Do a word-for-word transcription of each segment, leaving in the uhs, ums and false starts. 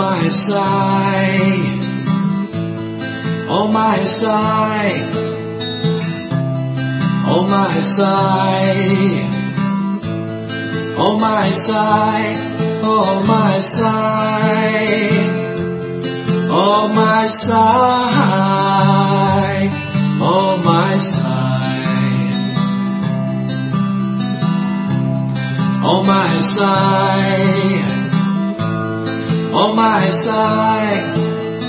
my side, on my side, on my side, on my side, on my side, on my side, on my side, on my side, on my side,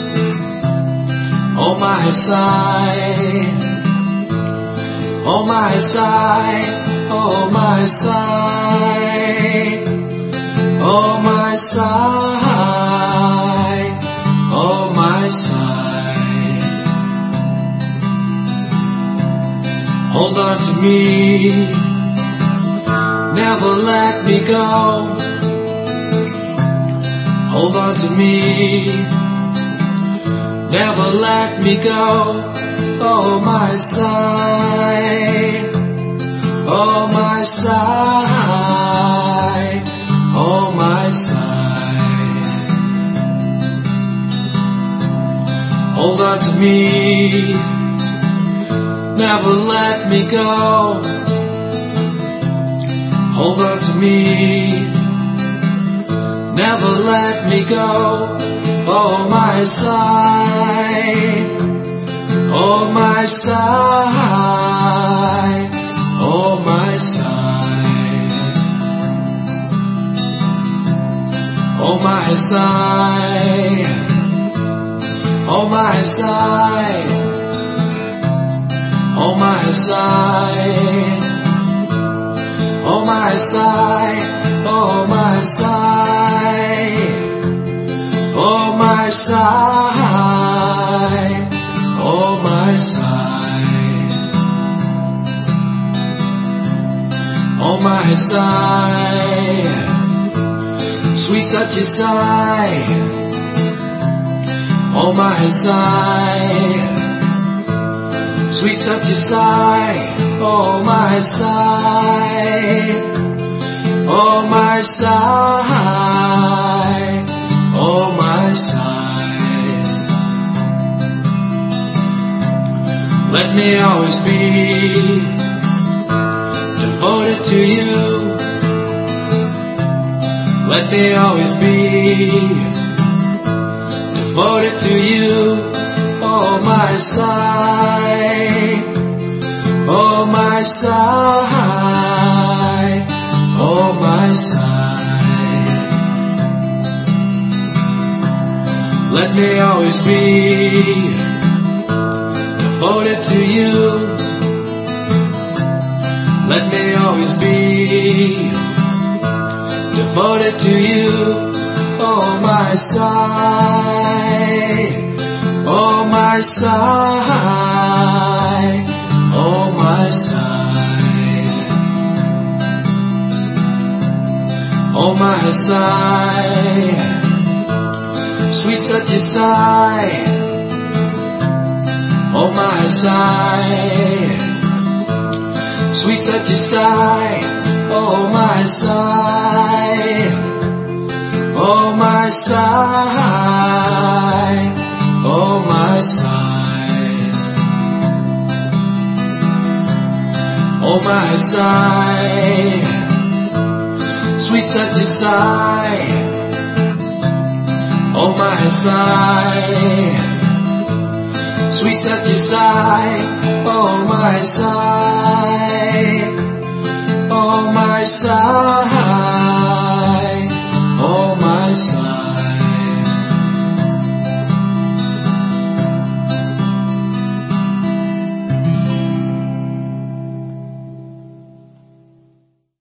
on my side, on my side, on my side, on my side, on my side. Hold on to me, never let me go. Hold on to me, never let me go. Oh, my side, oh, my side, oh, my side. Hold on to me, never let me go. Hold on to me, never let me go. Oh, my side, oh, my side, oh, my side, oh, my side, oh, my side, oh, my side, oh, my side, oh, my side, oh, my side, oh, my side, oh, my side, sweet such a sight, oh, my side, sweet such a sight, oh, my side, oh, my side, oh, my side. Let me always be devoted to you. Let me always be devoted to you. Oh, my side, oh, my side, oh, my side. Let me always be devoted to you. Let me always be devoted to you. Oh, my side, oh, my side, oh, my side, oh, my side, sweet such a sight. Oh, my side, sweet such a sight. Oh, my side, oh, my side, oh, my side, oh, my side, sweet such a sight. Oh, my side, sweet such a sight, oh, my side,